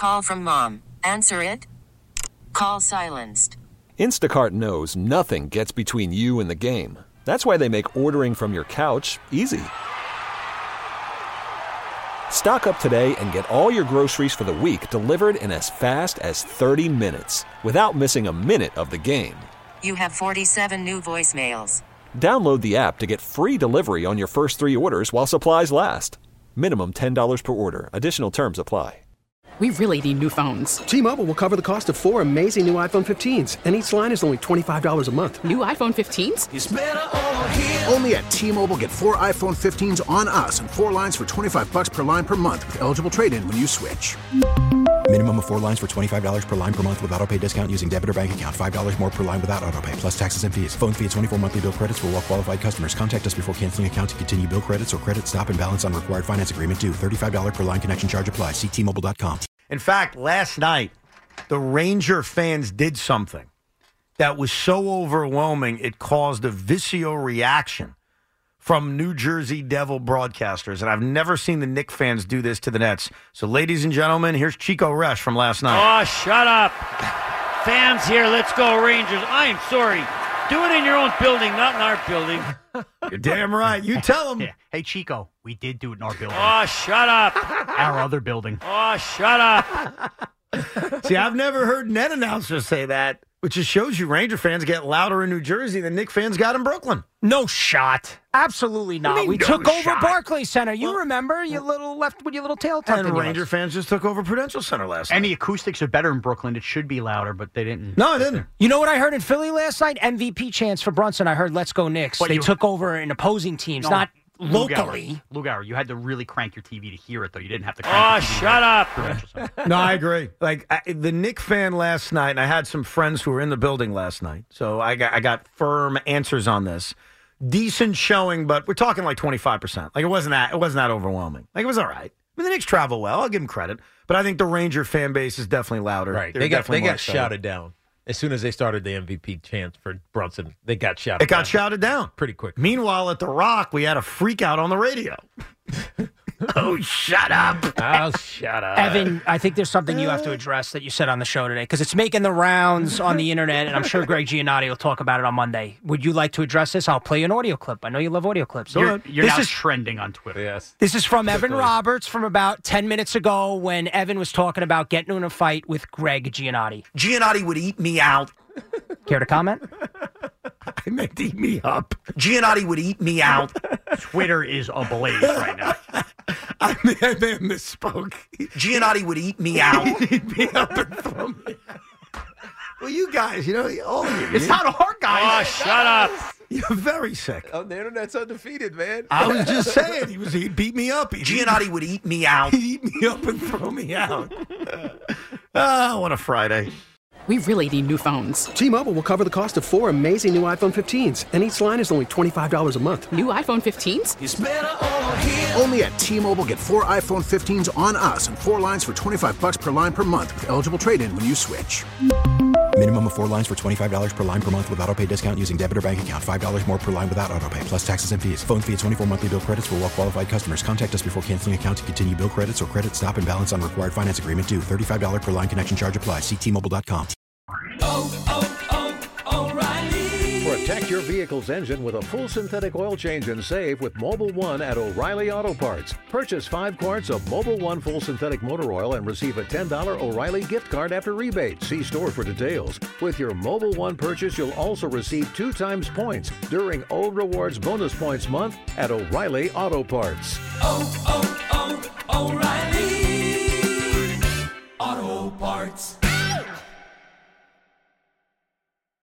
Call from mom. Answer it. Call silenced. Instacart knows nothing gets between you and the game. That's why they make ordering from your couch easy. Stock up today and get all your groceries for the week delivered in as fast as 30 minutes without missing a minute of the game. You have 47 new voicemails. Download the app to get free delivery on your first 3 orders while supplies last. Minimum $10 per order. Additional terms apply. We really need new phones. T-Mobile will cover the cost of 4 amazing new iPhone 15s, and each line is only $25 a month. New iPhone 15s? It's better over here. Only at T-Mobile, get 4 iPhone 15s on us and 4 lines for $25 per line per month with eligible trade-in when you switch. Minimum of 4 lines for $25 per line per month with autopay discount using debit or bank account. $5 more per line without autopay, plus taxes and fees. Phone fee at 24 monthly bill credits for well-qualified customers. Contact us before canceling account to continue bill credits or credit stop and balance on required finance agreement due. $35 per line connection charge applies. See T-Mobile.com. In fact, last night, the Ranger fans did something that was so overwhelming it caused a visceral reaction from New Jersey Devil broadcasters. And I've never seen the Knicks fans do this to the Nets. So, ladies and gentlemen, here's Chico Resch from last night. Oh, shut up. Fans here, let's go Rangers. I am sorry. Do it in your own building, not in our building. You're damn right. You tell them. Yeah. Hey, Chico, we did do it in our building. Oh, shut up. Our other building. Oh, shut up. See, I've never heard net announcers say that, which just shows you Ranger fans get louder in New Jersey than Knicks fans got in Brooklyn. No shot. Absolutely not. We took over Barclays Center. You remember? You little left with your little tail tucked in. And Ranger fans just took over Prudential Center last night. And the acoustics are better in Brooklyn. It should be louder, but they didn't. No, it didn't. You know what I heard in Philly last night? MVP chants for Brunson. I heard "Let's Go Knicks." They took over in opposing teams, not locally. Lugauer, you had to really crank your TV to hear it, though. You didn't have to crank your TV shut up. No, I agree. Like, the Knicks fan last night, and I had some friends who were in the building last night, so I got firm answers on this. Decent showing, but we're talking like 25%. Like, it wasn't that overwhelming. Like, it was all right. I mean, the Knicks travel well. I'll give them credit. But I think the Ranger fan base is definitely louder. Right. They got shouted down. As soon as they started the MVP chants for Brunson, they got shouted down. It got shouted down. Pretty quick. Meanwhile, at The Rock, we had a freak out on the radio. Oh, shut up. Oh, shut up. Evan, I think there's something you have to address that you said on the show today, because it's making the rounds on the internet, and I'm sure Greg Giannotti will talk about it on Monday. Would you like to address this? I'll play an audio clip. I know you love audio clips. You're now trending on Twitter. Yes. This is from Evan Roberts from about 10 minutes ago when Evan was talking about getting in a fight with Greg Giannotti. Giannotti would eat me out. Care to comment? I meant eat me up. Giannotti would eat me out. Twitter is ablaze right now. I may have misspoke. Giannotti would eat me out. Eat me up and throw me out. Well, you guys, all of you. It's not hard, guys. Oh, shut up. You're very sick. Oh, the internet's undefeated, man. I was just saying, he'd beat me up. Giannotti would eat me out. He'd eat me up and throw me out. What a Friday. We really need new phones. T-Mobile will cover the cost of 4 amazing new iPhone 15s, and each line is only $25 a month. New iPhone 15s? It's better over here. Only at T-Mobile, get 4 iPhone 15s on us and 4 lines for $25 per line per month with eligible trade-in when you switch. Minimum of 4 lines for $25 per line per month with autopay discount using debit or bank account. $5 more per line without autopay, plus taxes and fees. Phone fee at 24 monthly bill credits for well-qualified customers. Contact us before canceling account to continue bill credits or credit stop and balance on required finance agreement due. $35 per line connection charge applies. See T-Mobile.com. O'Reilly. Protect your vehicle's engine with a full synthetic oil change and save with Mobil 1 at O'Reilly Auto Parts. Purchase 5 quarts of Mobil 1 full synthetic motor oil and receive a $10 O'Reilly gift card after rebate. See store for details. With your Mobil 1 purchase, you'll also receive 2 times points during O Rewards Bonus Points Month at O'Reilly Auto Parts. O'Reilly Auto Parts.